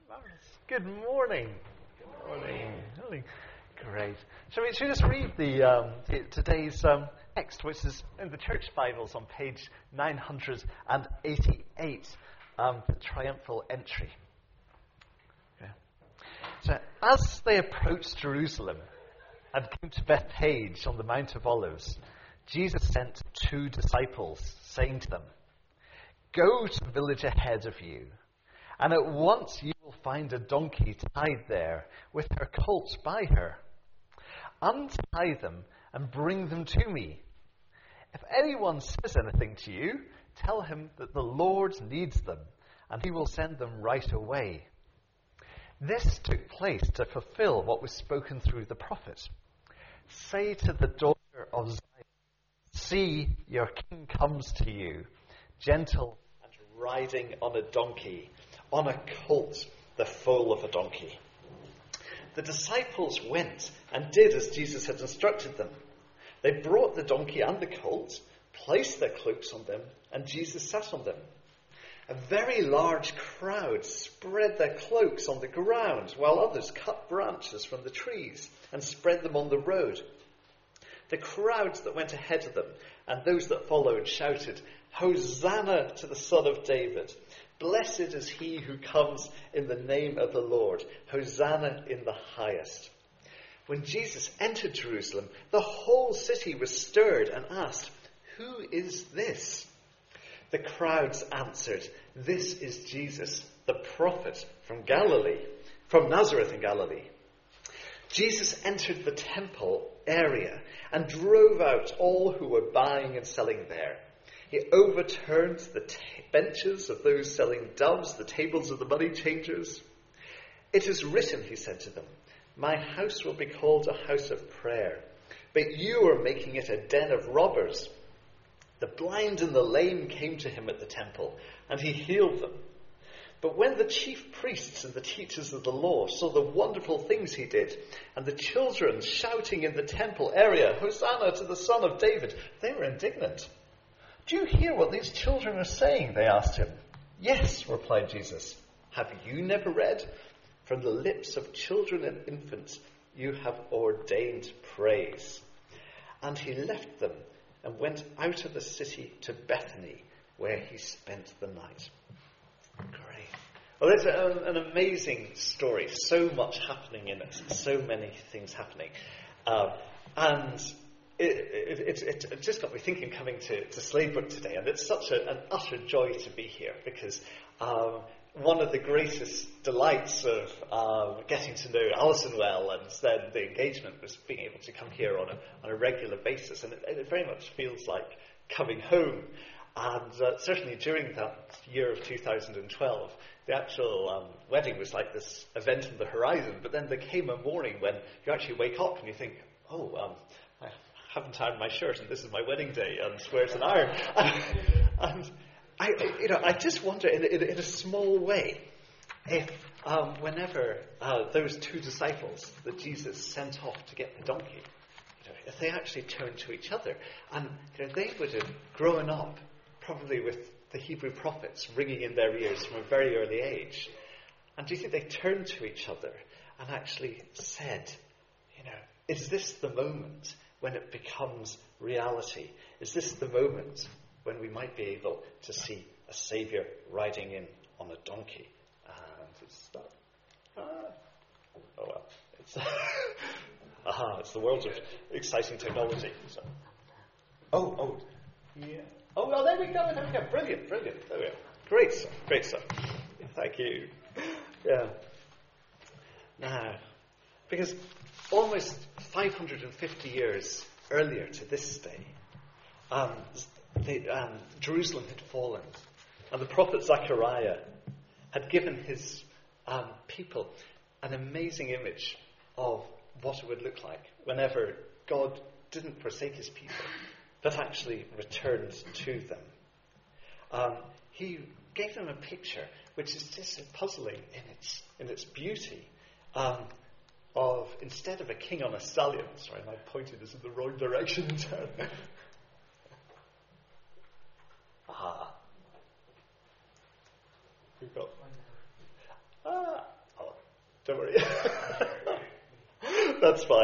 Good morning. Good morning. Great. Shall we just read today's text, which is in the Church Bibles on page 988, the triumphal entry. Okay. So, as they approached Jerusalem and came to Bethphage on the Mount of Olives, Jesus sent 2 disciples, saying to them, "Go to the village ahead of you, and at once you will find a donkey tied there, with her colt by her. Untie them and bring them to me. If anyone says anything to you, tell him that the Lord needs them, and he will send them right away." This took place to fulfill what was spoken through the prophet. "Say to the daughter of Zion, see, your king comes to you, gentle and riding on a donkey, on a colt, the foal of a donkey." The disciples went and did as Jesus had instructed them. They brought the donkey and the colt, placed their cloaks on them, and Jesus sat on them. A very large crowd spread their cloaks on the ground, while others cut branches from the trees and spread them on the road. The crowds that went ahead of them and those that followed shouted, "Hosanna to the Son of David! Blessed is he who comes in the name of the Lord. Hosanna in the highest." When Jesus entered Jerusalem, the whole city was stirred and asked, "Who is this?" The crowds answered, "This is Jesus, the prophet from Galilee, from Nazareth in Galilee." Jesus entered the temple area and drove out all who were buying and selling there. He overturned the benches of those selling doves, the tables of the money changers. "It is written," he said to them, "My house will be called a house of prayer, but you are making it a den of robbers." The blind and the lame came to him at the temple, and he healed them. But when the chief priests and the teachers of the law saw the wonderful things he did, and the children shouting in the temple area, "Hosanna to the Son of David," they were indignant. "Do you hear what these children are saying?" they asked him. "Yes," replied Jesus. "Have you never read? From the lips of children and infants you have ordained praise." And he left them and went out of the city to Bethany, where he spent the night. Great. Well, it's an amazing story. So much happening in it. So many things happening. And it just got me thinking coming to Slavebook today. And it's such an utter joy to be here because one of the greatest delights of getting to know Alison well and then the engagement was being able to come here on a regular basis. And it very much feels like coming home. And certainly during that year of 2012, the actual wedding was like this event on the horizon. But then there came a morning when you actually wake up and you think, I haven't ironed my shirt and this is my wedding day and where's an iron? And I just wonder in a small way if whenever those 2 disciples that Jesus sent off to get the donkey, if they actually turned to each other and they would have grown up probably with the Hebrew prophets ringing in their ears from a very early age. And do you think they turned to each other and actually said, is this the moment when it becomes reality? Is this the moment when we might be able to see a Saviour riding in on a donkey? And it's it's the world of exciting technology. So. Yeah. Oh, well, there we go. Brilliant. There we go. Great stuff. Thank you. Yeah. Now, because almost 550 years earlier to this day, Jerusalem had fallen, and the prophet Zechariah had given his people an amazing image of what it would look like whenever God didn't forsake his people, but actually returned to them. He gave them a picture which is just so puzzling in its beauty, of instead of a king on a stallion. Sorry, my pointer is in the wrong direction. We've got. Don't worry. That's fine.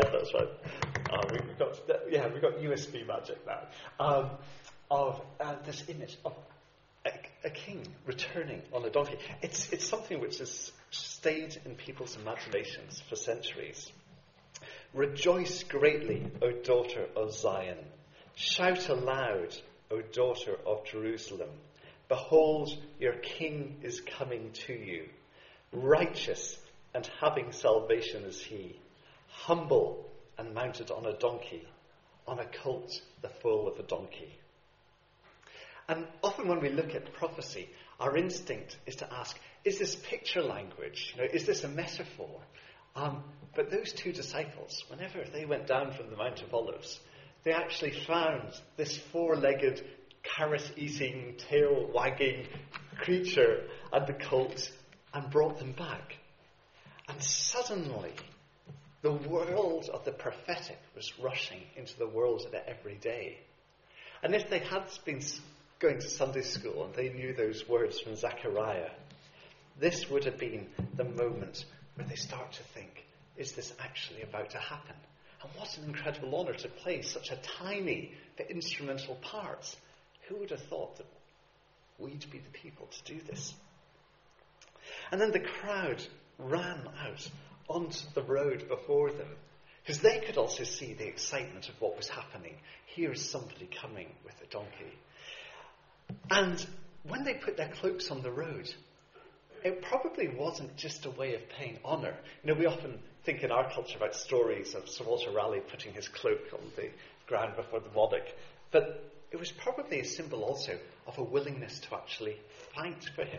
We've got USB magic now. Of this image of a king returning on a donkey. It's something which has stayed in people's imaginations for centuries. Rejoice greatly, O daughter of Zion. Shout aloud, O daughter of Jerusalem. Behold, your king is coming to you. Righteous and having salvation is he. Humble and mounted on a donkey, on a colt, the foal of a donkey. And often when we look at prophecy, our instinct is to ask, is this picture language? Is this a metaphor? But those two disciples, whenever they went down from the Mount of Olives, they actually found this four-legged, carrot-eating, tail-wagging creature and the colt and brought them back. And suddenly, the world of the prophetic was rushing into the world of the everyday. And if they had been going to Sunday school and they knew those words from Zechariah, this would have been the moment where they start to think, is this actually about to happen? And what an incredible honour to play such a tiny but instrumental part. Who would have thought that we'd be the people to do this? And then the crowd ran out onto the road before them, because they could also see the excitement of what was happening. Here is somebody coming with a donkey. And when they put their cloaks on the road, it probably wasn't just a way of paying honour. We often think in our culture about stories of Sir Walter Raleigh putting his cloak on the ground before the monarch. But it was probably a symbol also of a willingness to actually fight for him.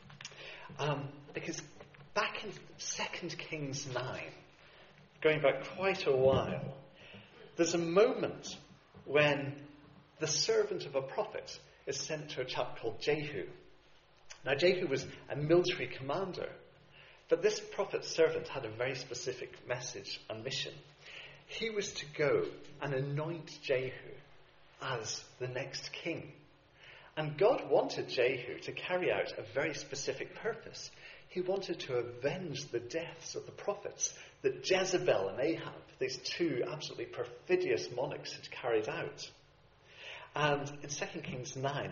Because back in 2 Kings 9, going back quite a while, there's a moment when the servant of a prophet is sent to a chap called Jehu. Now, Jehu was a military commander, but this prophet's servant had a very specific message and mission. He was to go and anoint Jehu as the next king. And God wanted Jehu to carry out a very specific purpose. He wanted to avenge the deaths of the prophets that Jezebel and Ahab, these two absolutely perfidious monarchs, had carried out. And in 2 Kings 9,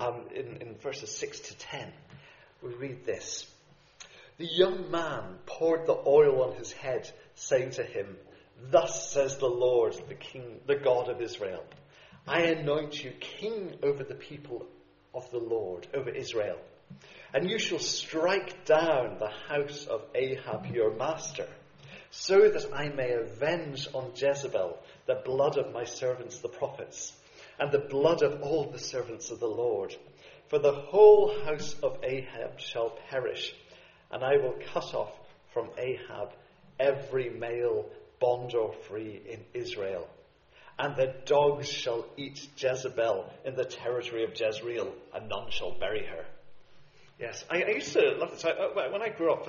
in verses 6 to 10, we read this. The young man poured the oil on his head, saying to him, Thus says the Lord, the King, the God of Israel, I anoint you king over the people of the Lord, over Israel. And you shall strike down the house of Ahab your master, so that I may avenge on Jezebel the blood of my servants the prophets, and the blood of all the servants of the Lord. For the whole house of Ahab shall perish, and I will cut off from Ahab every male, bond or free, in Israel. And the dogs shall eat Jezebel in the territory of Jezreel, and none shall bury her. Yes, I used to love this. When I grew up,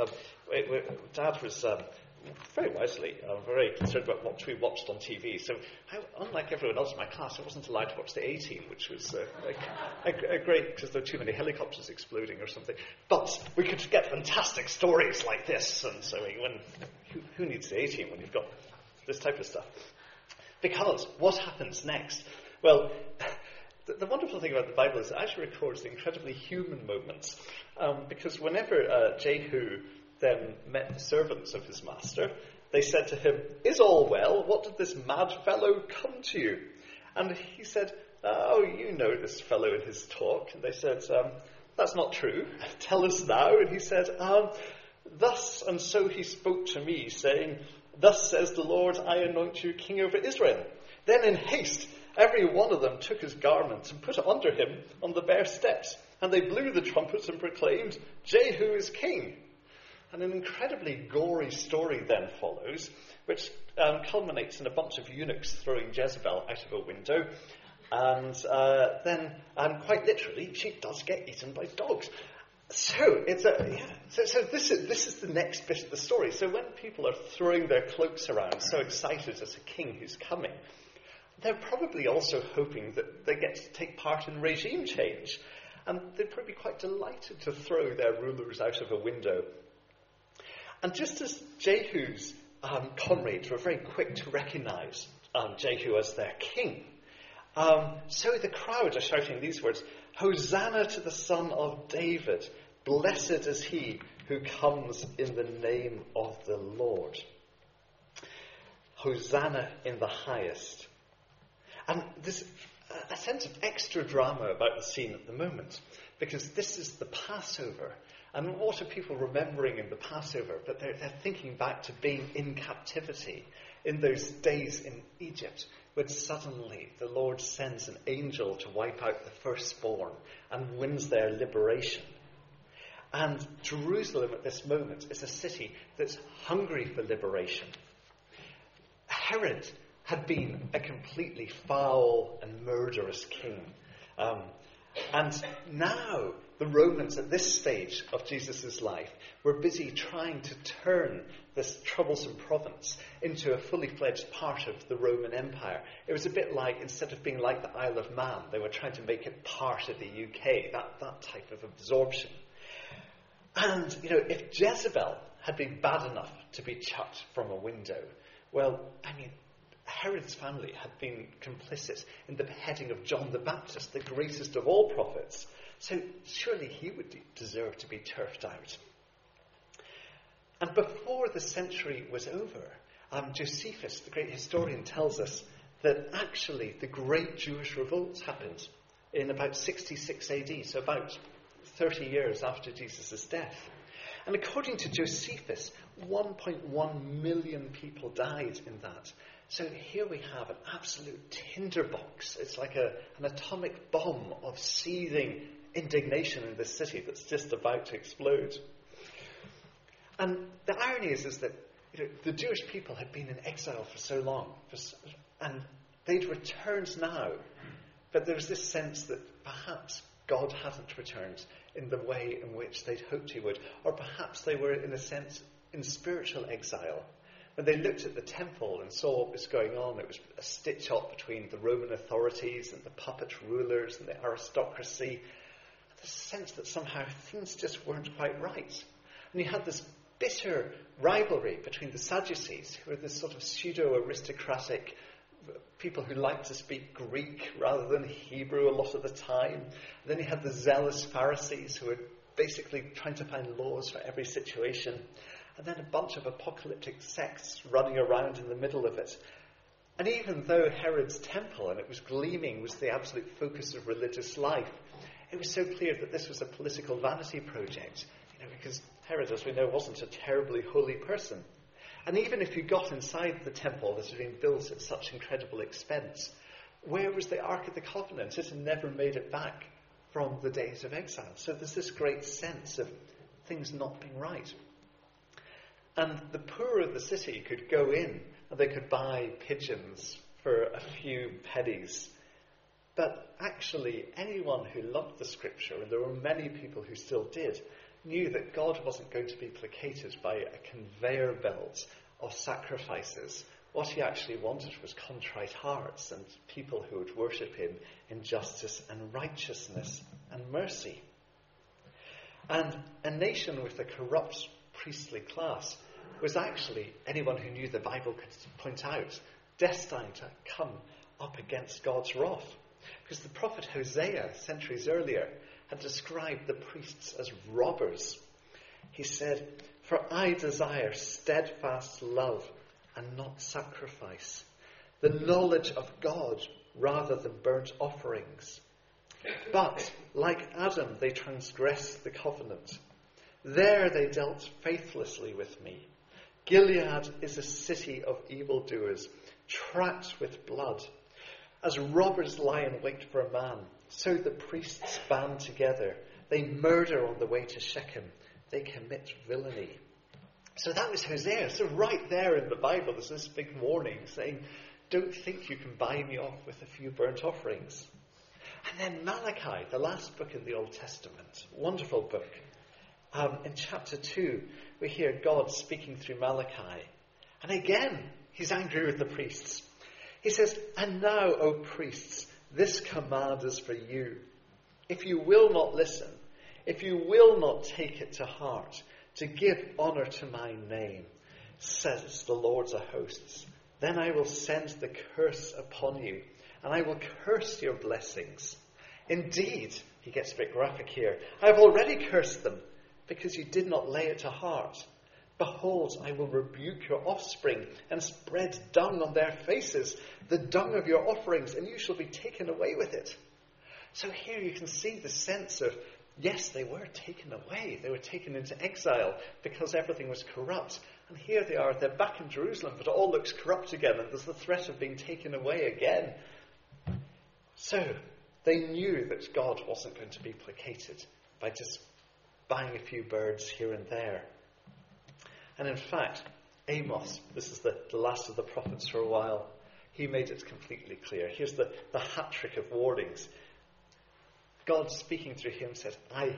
Dad was very wisely very concerned about what we watched on TV. So, unlike everyone else in my class, I wasn't allowed to watch the A-Team, which was a great, because there were too many helicopters exploding or something. But we could get fantastic stories like this. And so, who needs the A-Team when you've got this type of stuff? Because what happens next? Well, the wonderful thing about the Bible is it actually records the incredibly human moments. Because whenever Jehu then met the servants of his master, they said to him, Is all well? What did this mad fellow come to you? And he said, Oh, you know this fellow in his talk. And they said, That's not true. Tell us now. And he said, Thus and so he spoke to me, saying, Thus says the Lord, I anoint you king over Israel. Then in haste, every one of them took his garment and put it under him on the bare steps. And they blew the trumpets and proclaimed, Jehu is king. And an incredibly gory story then follows, which culminates in a bunch of eunuchs throwing Jezebel out of a window. And then, quite literally, she does get eaten by dogs. So this is the next bit of the story. So when people are throwing their cloaks around, so excited as a king who's coming, they're probably also hoping that they get to take part in regime change. And they'd probably be quite delighted to throw their rulers out of a window. And just as Jehu's comrades were very quick to recognize Jehu as their king, so the crowd are shouting these words, "Hosanna to the Son of David, blessed is he who comes in the name of the Lord." Hosanna in the highest. And there's a sense of extra drama about the scene at the moment, because this is the Passover. And what are people remembering in the Passover? But they're thinking back to being in captivity in those days in Egypt, when suddenly the Lord sends an angel to wipe out the firstborn and wins their liberation. And Jerusalem at this moment is a city that's hungry for liberation. Herod had been a completely foul and murderous king. And now the Romans at this stage of Jesus' life were busy trying to turn this troublesome province into a fully fledged part of the Roman Empire. It was a bit like, instead of being like the Isle of Man, they were trying to make it part of the UK, that type of absorption. And, if Jezebel had been bad enough to be chucked from a window, well, Herod's family had been complicit in the beheading of John the Baptist, the greatest of all prophets. So surely he would deserve to be turfed out. And before the century was over, Josephus, the great historian, tells us that actually the great Jewish revolt happened in about 66 AD, so about 30 years after Jesus' death. And according to Josephus, 1.1 million people died in that. So here we have an absolute tinderbox. It's like an atomic bomb of seething indignation in this city that's just about to explode. And the irony is that the Jewish people had been in exile for so long, and they'd returned now, but there was this sense that perhaps God hadn't returned in the way in which they'd hoped he would, or perhaps they were, in a sense, in spiritual exile. When they looked at the temple and saw what was going on, it was a stitch-up between the Roman authorities and the puppet rulers and the aristocracy. There's a sense that somehow things just weren't quite right. And you had this bitter rivalry between the Sadducees, who were this sort of pseudo-aristocratic people who liked to speak Greek rather than Hebrew a lot of the time. And then you had the zealous Pharisees, who were basically trying to find laws for every situation. And then a bunch of apocalyptic sects running around in the middle of it. And even though Herod's temple, and it was gleaming, was the absolute focus of religious life, it was so clear that this was a political vanity project, because Herod, as we know, wasn't a terribly holy person. And even if you got inside the temple that had been built at such incredible expense, where was the Ark of the Covenant? It had never made it back from the days of exile. So there's this great sense of things not being right. And the poor of the city could go in and they could buy pigeons for a few pennies. But actually, anyone who loved the scripture, and there were many people who still did, knew that God wasn't going to be placated by a conveyor belt of sacrifices. What he actually wanted was contrite hearts and people who would worship him in justice and righteousness and mercy. And a nation with a corrupt priestly class was actually, anyone who knew the Bible could point out, destined to come up against God's wrath. Because the prophet Hosea, centuries earlier, had described the priests as robbers. He said, "For I desire steadfast love and not sacrifice, the knowledge of God rather than burnt offerings. But, like Adam, they transgressed the covenant. There they dealt faithlessly with me. Gilead is a city of evildoers, trapped with blood. As robbers lie in wait for a man, so the priests band together. They murder on the way to Shechem. They commit villainy." So that was Hosea. So right there in the Bible, there's this big warning saying, don't think you can buy me off with a few burnt offerings. And then Malachi, the last book in the Old Testament, wonderful book. In chapter 2, we hear God speaking through Malachi. And again, he's angry with the priests. He says, "And now, O priests, this command is for you. If you will not listen, if you will not take it to heart, to give honour to my name, says the Lord of hosts. Then I will send the curse upon you, and I will curse your blessings. Indeed, he gets a bit graphic here, I have already cursed them, because you did not lay it to heart. Behold, I will rebuke your offspring, and spread dung on their faces, the dung of your offerings, and you shall be taken away with it. So here you can see the sense of, yes, they were taken away. They were taken into exile because everything was corrupt. And here they are, they're back in Jerusalem, but it all looks corrupt again, and there's the threat of being taken away again. So they knew that God wasn't going to be placated by just buying a few birds here and there. And in fact, Amos, this is the last of the prophets for a while, he made it completely clear. Here's the hat trick of warnings. God speaking through him said,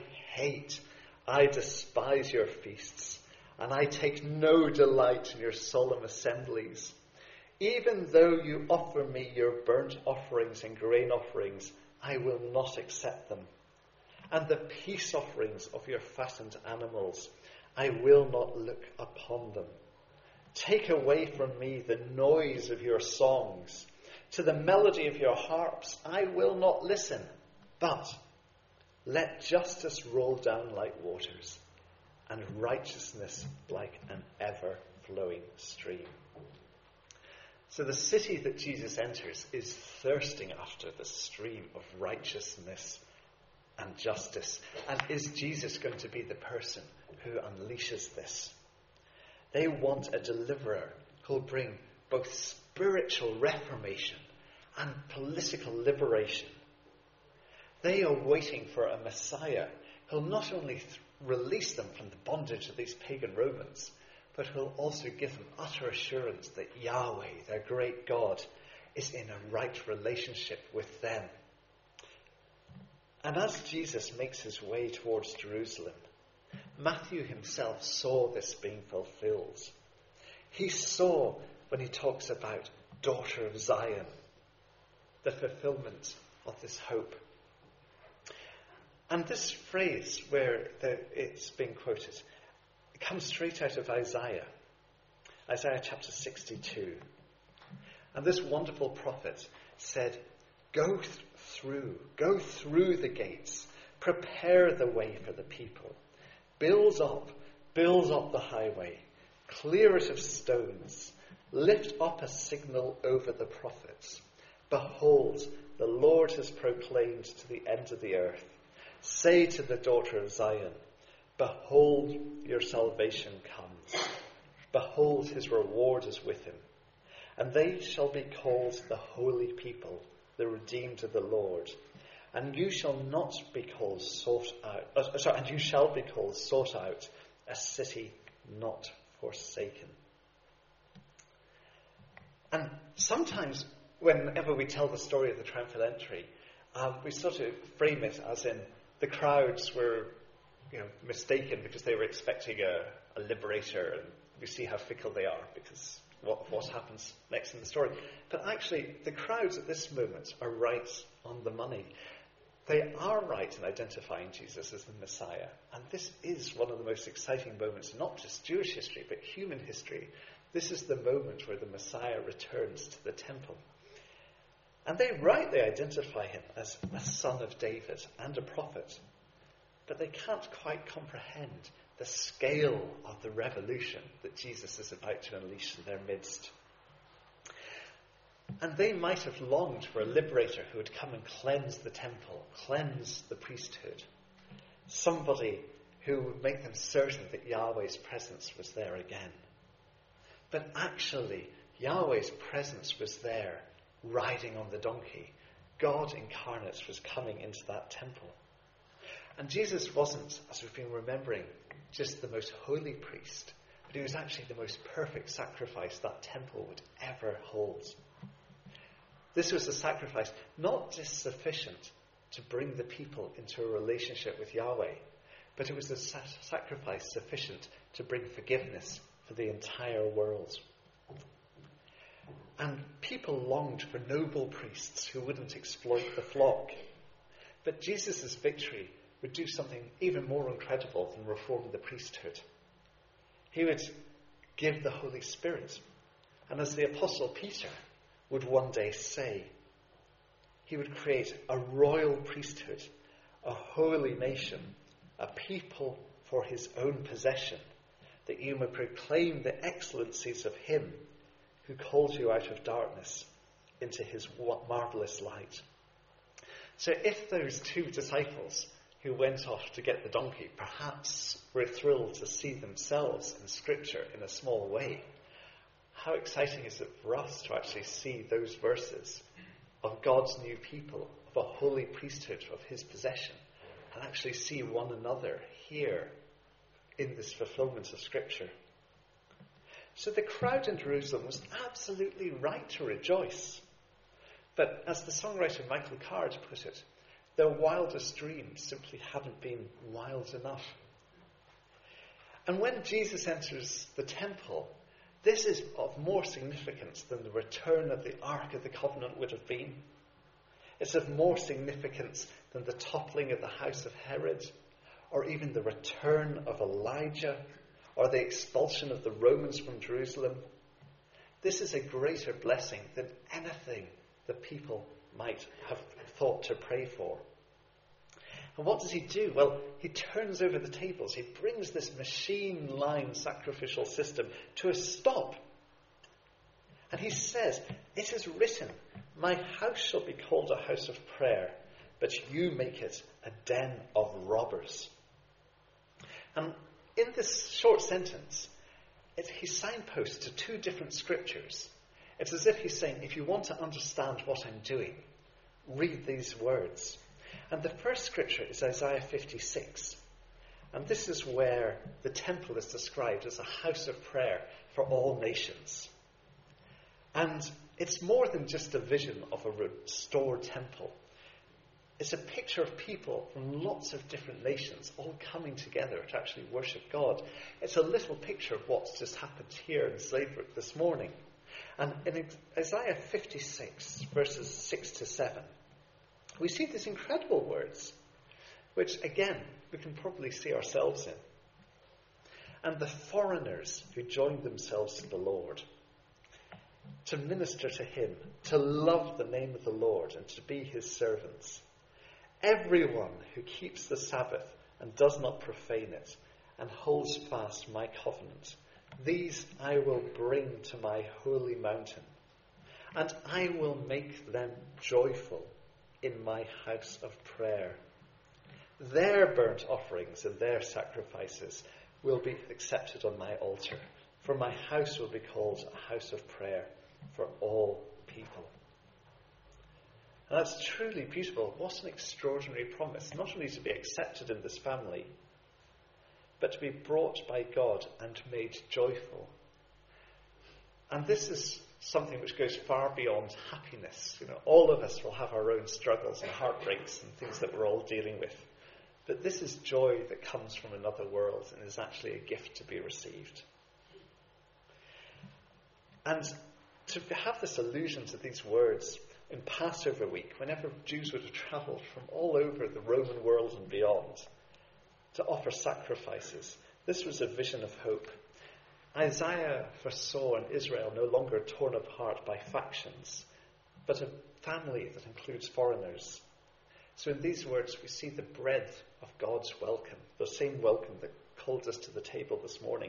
I despise your feasts, and I take no delight in your solemn assemblies. Even though you offer me your burnt offerings and grain offerings, I will not accept them. And the peace offerings of your fattened animals, I will not look upon them. Take away from me the noise of your songs. To the melody of your harps, I will not listen. But let justice roll down like waters, and righteousness like an ever-flowing stream. So the city that Jesus enters is thirsting after the stream of righteousness and justice. And is Jesus going to be the person who unleashes this? They want a deliverer who will bring both spiritual reformation and political liberation. They are waiting for a Messiah who will not only release them from the bondage of these pagan Romans, but who will also give them utter assurance that Yahweh, their great God, is in a right relationship with them. And as Jesus makes his way towards Jerusalem, Matthew himself saw this being fulfilled. He saw, when he talks about daughter of Zion, the fulfillment of this hope. And this phrase where it's being quoted, it comes straight out of Isaiah chapter 62. And this wonderful prophet said, Go through the gates, prepare the way for the people, build up the highway, clear it of stones, lift up a signal over the prophets. Behold, the Lord has proclaimed to the end of the earth. Say to the daughter of Zion, behold, your salvation comes. Behold, his reward is with him. And they shall be called the holy people, the redeemed of the Lord. And you shall not be called sought out, a city not forsaken. And sometimes, whenever we tell the story of the triumphal entry, we sort of frame it as in the crowds were, mistaken because they were expecting a liberator, and we see how fickle they are because what happens next in the story. But actually, the crowds at this moment are right on the money. They are right in identifying Jesus as the Messiah. And this is one of the most exciting moments, not just Jewish history, but human history. This is the moment where the Messiah returns to the temple. And they rightly identify him as a son of David and a prophet. But they can't quite comprehend the scale of the revolution that Jesus is about to unleash in their midst. And they might have longed for a liberator who would come and cleanse the temple, cleanse the priesthood. Somebody who would make them certain that Yahweh's presence was there again. But actually, Yahweh's presence was there, riding on the donkey. God incarnate was coming into that temple. And Jesus wasn't, as we've been remembering, just the most holy priest, but he was actually the most perfect sacrifice that temple would ever hold. This was a sacrifice not just sufficient to bring the people into a relationship with Yahweh, but it was a sacrifice sufficient to bring forgiveness for the entire world. And people longed for noble priests who wouldn't exploit the flock. But Jesus' victory would do something even more incredible than reform the priesthood. He would give the Holy Spirit. And as the Apostle Peter would one day say, he would create a royal priesthood, a holy nation, a people for his own possession, that you may proclaim the excellencies of him who called you out of darkness into his marvellous light. So if those two disciples who went off to get the donkey perhaps were thrilled to see themselves in Scripture in a small way, how exciting is it for us to actually see those verses of God's new people, of a holy priesthood of his possession, and actually see one another here in this fulfillment of Scripture. So the crowd in Jerusalem was absolutely right to rejoice. But as the songwriter Michael Card put it, their wildest dreams simply hadn't been wild enough. And when Jesus enters the temple, this is of more significance than the return of the Ark of the Covenant would have been. It's of more significance than the toppling of the house of Herod, or even the return of Elijah, or the expulsion of the Romans from Jerusalem. This is a greater blessing than anything the people might have thought to pray for. And what does he do? Well, he turns over the tables. He brings this machine-line sacrificial system to a stop. And he says, "It is written, my house shall be called a house of prayer, but you make it a den of robbers." And in this short sentence, he signposts to two different scriptures. It's as if he's saying, if you want to understand what I'm doing, read these words. And the first scripture is Isaiah 56. And this is where the temple is described as a house of prayer for all nations. And it's more than just a vision of a restored temple. It's a picture of people from lots of different nations all coming together to actually worship God. It's a little picture of what's just happened here in Sladebrook this morning. And in Isaiah 56, verses 6 to 7, we see these incredible words, which, again, we can probably see ourselves in. "And the foreigners who joined themselves to the Lord, to minister to him, to love the name of the Lord, and to be his servants. Everyone who keeps the Sabbath and does not profane it, and holds fast my covenant, these I will bring to my holy mountain, and I will make them joyful in my house of prayer. Their burnt offerings and their sacrifices will be accepted on my altar, for my house will be called a house of prayer for all people." And that's truly beautiful. What an extraordinary promise. Not only to be accepted in this family, but to be brought by God and made joyful. And this is something which goes far beyond happiness. All of us will have our own struggles and heartbreaks and things that we're all dealing with. But this is joy that comes from another world and is actually a gift to be received. And to have this allusion to these words in Passover week, whenever Jews would have travelled from all over the Roman world and beyond to offer sacrifices, this was a vision of hope. Isaiah foresaw an Israel no longer torn apart by factions, but a family that includes foreigners. So in these words, we see the breadth of God's welcome, the same welcome that called us to the table this morning.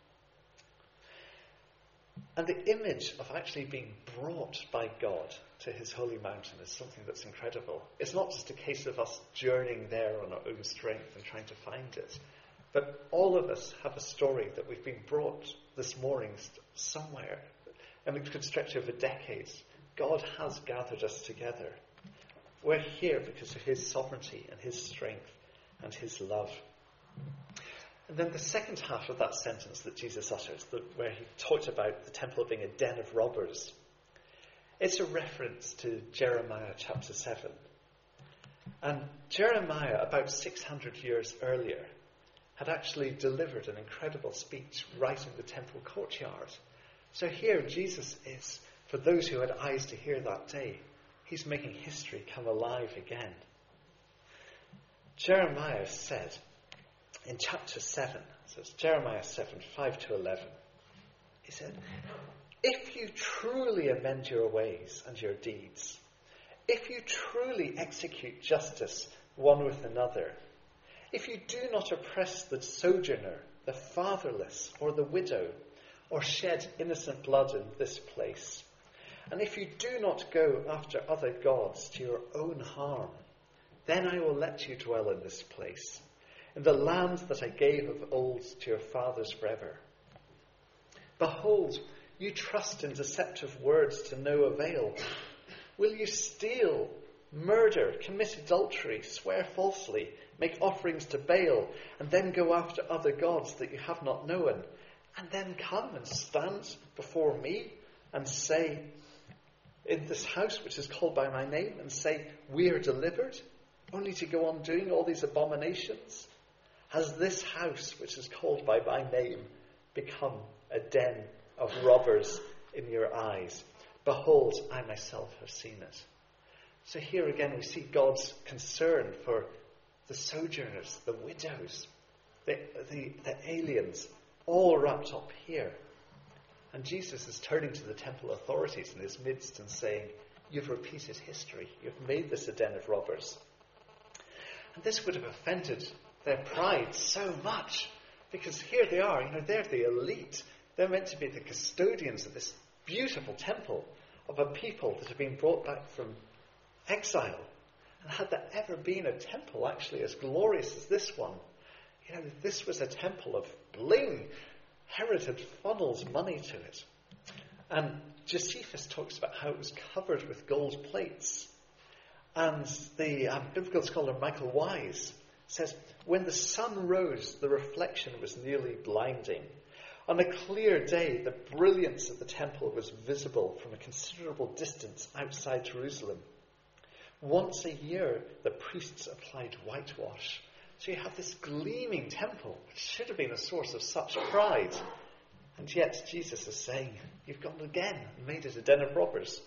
And the image of actually being brought by God to his holy mountain is something that's incredible. It's not just a case of us journeying there on our own strength and trying to find it. But all of us have a story that we've been brought this morning somewhere, and it could stretch over decades. God has gathered us together. We're here because of his sovereignty and his strength and his love. And then the second half of that sentence that Jesus uttered, where he talked about the temple being a den of robbers, it's a reference to Jeremiah chapter 7. And Jeremiah, about 600 years earlier, had actually delivered an incredible speech right in the temple courtyard. So here Jesus is, for those who had eyes to hear that day, he's making history come alive again. Jeremiah said, in chapter 7, so it's Jeremiah 7, 5 to 11, he said, if you truly amend your ways and your deeds, if you truly execute justice one with another, if you do not oppress the sojourner, the fatherless, or the widow, or shed innocent blood in this place, and if you do not go after other gods to your own harm, then I will let you dwell in this place, in the land that I gave of old to your fathers forever. Behold, you trust in deceptive words to no avail. Will you steal, murder, commit adultery, swear falsely, make offerings to Baal, and then go after other gods that you have not known, and then come and stand before me and say, in this house which is called by my name, and say, we are delivered, only to go on doing all these abominations? Has this house which is called by my name become a den of robbers in your eyes? Behold, I myself have seen it. So here again we see God's concern for the sojourners, the widows, the aliens, all wrapped up here. And Jesus is turning to the temple authorities in his midst and saying, you've repeated history. You've made this a den of robbers. And this would have offended their pride so much, because here they are, they're the elite. They're meant to be the custodians of this beautiful temple of a people that have been brought back from exile. And had there ever been a temple actually as glorious as this one? This was a temple of bling. Herod had funneled money to it. And Josephus talks about how it was covered with gold plates. And the biblical scholar Michael Wise says, when the sun rose, the reflection was nearly blinding. On a clear day, the brilliance of the temple was visible from a considerable distance outside Jerusalem. Once a year, the priests applied whitewash. So you have this gleaming temple, which should have been a source of such pride. And yet Jesus is saying, you've gone again and made it a den of robbers.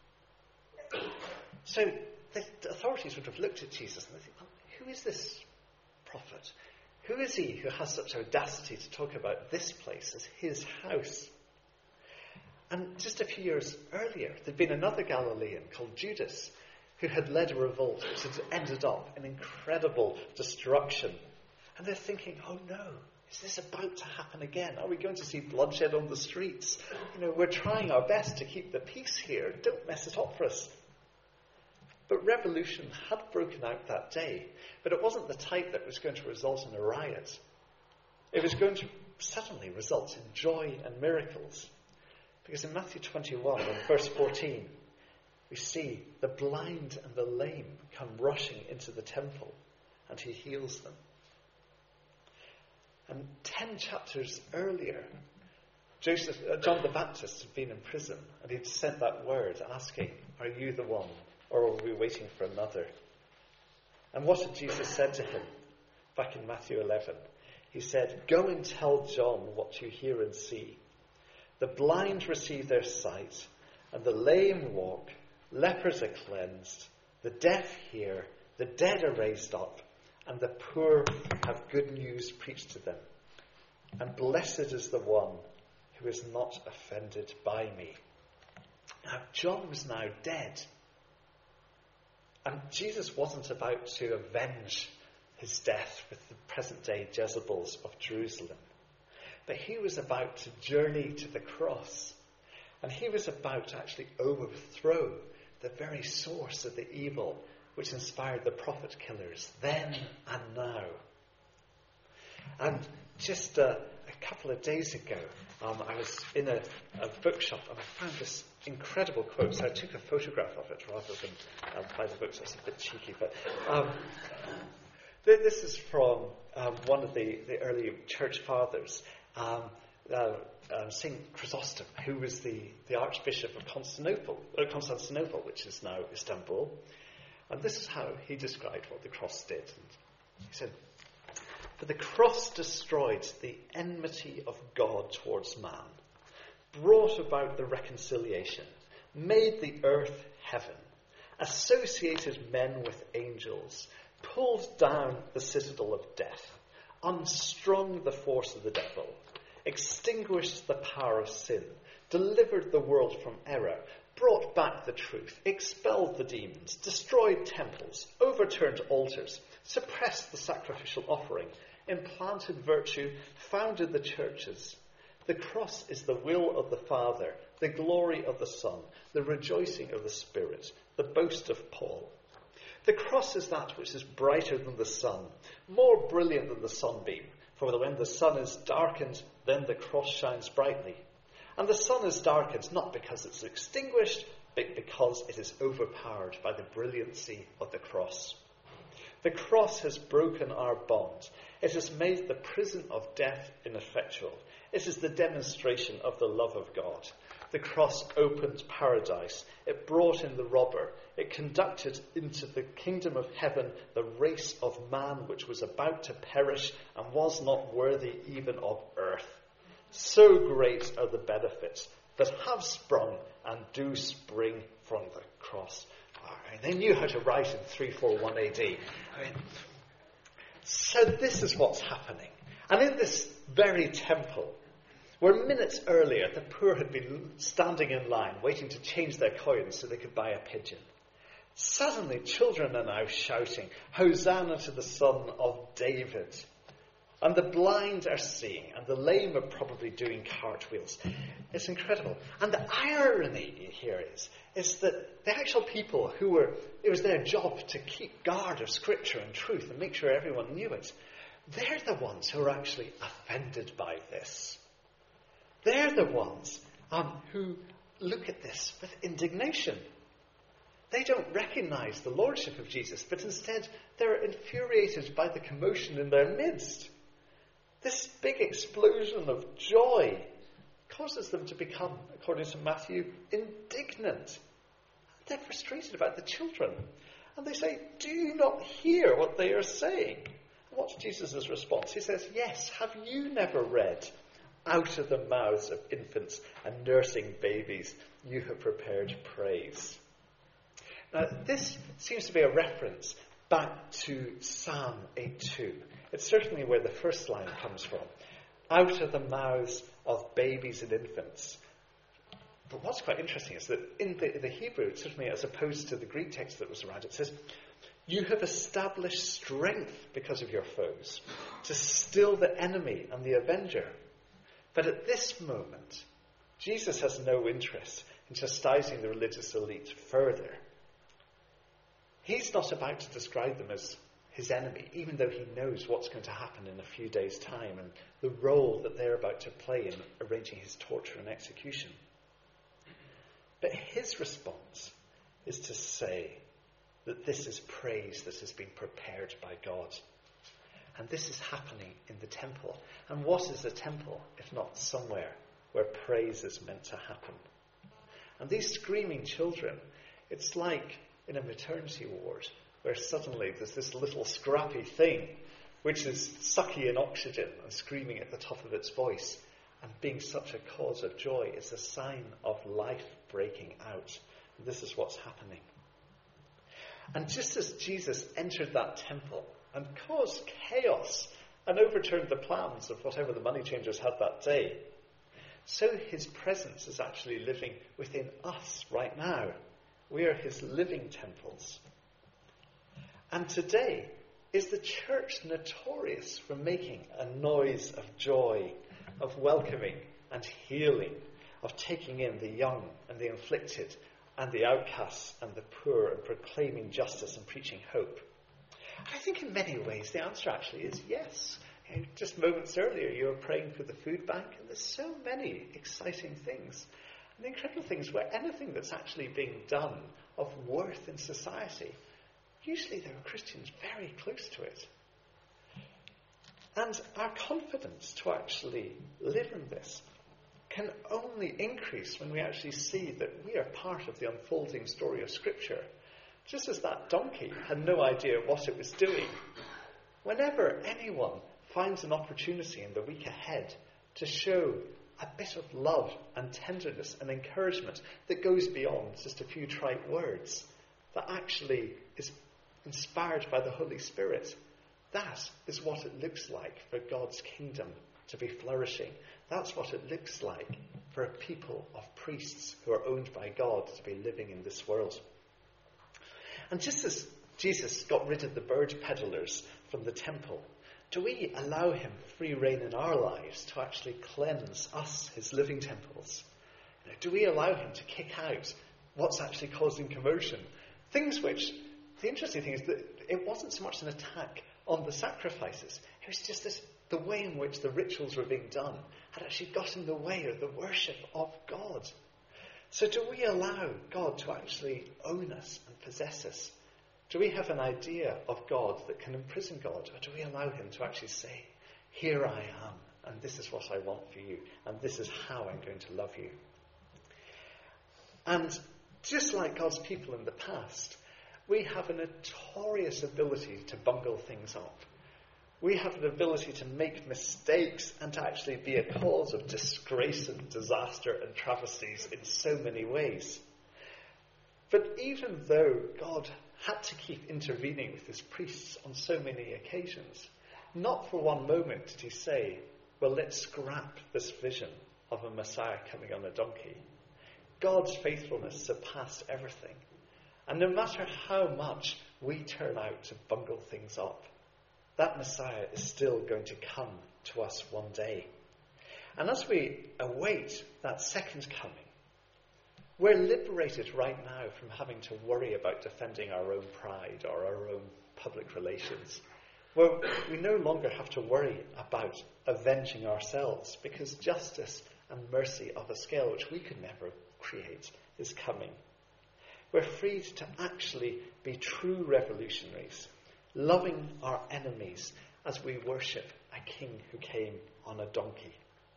So the authorities would have looked at Jesus and they think, well, who is this prophet? Who is he who has such audacity to talk about this place as his house? And just a few years earlier, there'd been another Galilean called Judas who had led a revolt which had ended up in incredible destruction. And they're thinking, oh no, is this about to happen again? Are we going to see bloodshed on the streets? We're trying our best to keep the peace here. Don't mess it up for us. But revolution had broken out that day, but it wasn't the type that was going to result in a riot. It was going to suddenly result in joy and miracles. Because in Matthew 21, in verse 14, we see the blind and the lame come rushing into the temple, and he heals them. And 10 chapters earlier, John the Baptist had been in prison, and he'd sent that word asking, are you the one, or are we waiting for another? And what had Jesus said to him back in Matthew 11? He said, go and tell John what you hear and see. The blind receive their sight, and the lame walk, lepers are cleansed, the deaf hear, the dead are raised up, and the poor have good news preached to them. And blessed is the one who is not offended by me. Now, John was now dead. And Jesus wasn't about to avenge his death with the present-day Jezebels of Jerusalem. But he was about to journey to the cross. And he was about to actually overthrow the very source of the evil which inspired the prophet killers then and now. And just a couple of days ago, I was in a bookshop and I found this incredible quote. So I took a photograph of it rather than buy the book, so it's a bit cheeky. But this is from one of the early church fathers, St. Chrysostom, who was the Archbishop of Constantinople, which is now Istanbul. And this is how he described what the cross did. And he said, for the cross destroyed the enmity of God towards man, brought about the reconciliation, made the earth heaven, associated men with angels, pulled down the citadel of death, unstrung the force of the devil, extinguished the power of sin, delivered the world from error, brought back the truth, expelled the demons, destroyed temples, overturned altars, suppressed the sacrificial offering, implanted virtue, founded the churches. The cross is the will of the Father, the glory of the Son, the rejoicing of the Spirit, the boast of Paul. The cross is that which is brighter than the sun, more brilliant than the sunbeam. For when the sun is darkened, then the cross shines brightly. And the sun is darkened not because it's extinguished, but because it is overpowered by the brilliancy of the cross. The cross has broken our bonds. It has made the prison of death ineffectual. It is the demonstration of the love of God. The cross opened paradise. It brought in the robber. It conducted into the kingdom of heaven the race of man which was about to perish and was not worthy even of earth. So great are the benefits that have sprung and do spring from the cross. They knew how to write in 341 AD. So this is what's happening. And in this very temple, where minutes earlier the poor had been standing in line waiting to change their coins so they could buy a pigeon, suddenly children are now shouting, "Hosanna to the Son of David." And the blind are seeing, and the lame are probably doing cartwheels. It's incredible. And the irony here is that the actual people it was their job to keep guard of Scripture and truth and make sure everyone knew it. They're the ones who are actually offended by this. They're the ones who look at this with indignation. They don't recognize the lordship of Jesus, but instead they're infuriated by the commotion in their midst. This big explosion of joy causes them to become, according to Matthew, indignant. They're frustrated about the children. And they say, "Do you not hear what they are saying?" And what's Jesus' response? He says, "Yes, have you never read, out of the mouths of infants and nursing babies, you have prepared praise." Now, this seems to be a reference back to Psalm 8:2. It's certainly where the first line comes from. Out of the mouths of babies and infants. But what's quite interesting is that in the Hebrew, certainly as opposed to the Greek text that was around, it says, "You have established strength because of your foes, to still the enemy and the avenger." But at this moment, Jesus has no interest in chastising the religious elite further. He's not about to describe them as his enemy, even though he knows what's going to happen in a few days' time and the role that they're about to play in arranging his torture and execution. But his response is to say that this is praise that has been prepared by God. And this is happening in the temple. And what is a temple, if not somewhere where praise is meant to happen? And these screaming children, it's like in a maternity ward, where suddenly there's this little scrappy thing which is sucking in oxygen and screaming at the top of its voice. And being such a cause of joy is a sign of life breaking out. And this is what's happening. And just as Jesus entered that temple and caused chaos and overturned the plans of whatever the money changers had that day, so his presence is actually living within us right now. We are his living temples. And today, is the church notorious for making a noise of joy, of welcoming and healing, of taking in the young and the afflicted and the outcasts and the poor and proclaiming justice and preaching hope? I think in many ways the answer actually is yes. Just moments earlier you were praying for the food bank, and there's so many exciting things. And the incredible thing is where anything that's actually being done of worth in society, usually there are Christians very close to it. And our confidence to actually live in this can only increase when we actually see that we are part of the unfolding story of Scripture. Just as that donkey had no idea what it was doing, whenever anyone finds an opportunity in the week ahead to show a bit of love and tenderness and encouragement that goes beyond just a few trite words, that actually is inspired by the Holy Spirit, That is what it looks like for God's kingdom to be flourishing. That's what it looks like for a people of priests who are owned by God to be living in this world. And just as Jesus got rid of the bird peddlers from the temple, do we allow him free rein in our lives to actually cleanse us, his living temples? Do we allow him to kick out what's actually causing commotion? Things which, the interesting thing is that it wasn't so much an attack on the sacrifices. It was just the way in which the rituals were being done had actually got in the way of the worship of God. So do we allow God to actually own us and possess us? Do we have an idea of God that can imprison God? Or do we allow him to actually say, here I am, and this is what I want for you, and this is how I'm going to love you? And just like God's people in the past, we have a notorious ability to bungle things up. We have an ability to make mistakes and to actually be a cause of disgrace and disaster and travesties in so many ways. But even though God had to keep intervening with his priests on so many occasions, not for one moment did he say, well, let's scrap this vision of a Messiah coming on a donkey. God's faithfulness surpassed everything. And no matter how much we turn out to bungle things up, that Messiah is still going to come to us one day. And as we await that second coming, we're liberated right now from having to worry about defending our own pride or our own public relations. Well, we no longer have to worry about avenging ourselves because justice and mercy of a scale which we could never create is coming. We're freed to actually be true revolutionaries, loving our enemies as we worship a king who came on a donkey.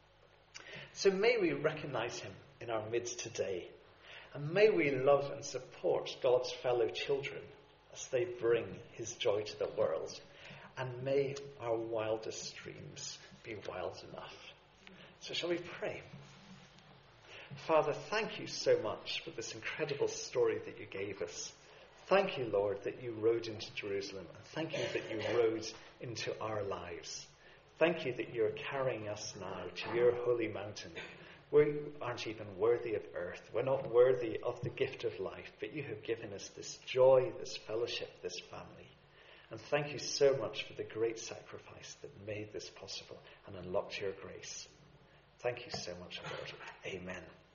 So may we recognize him in our midst today, and may we love and support God's fellow children as they bring his joy to the world, and may our wildest dreams be wild enough. So shall we pray? Father, thank you so much for this incredible story that you gave us. Thank you, Lord, that you rode into Jerusalem, and thank you that you rode into our lives. Thank you that you're carrying us now to your holy mountain. We aren't even worthy of earth. We're not worthy of the gift of life, but you have given us this joy, this fellowship, this family. And thank you so much for the great sacrifice that made this possible and unlocked your grace. Thank you so much, Lord. Amen.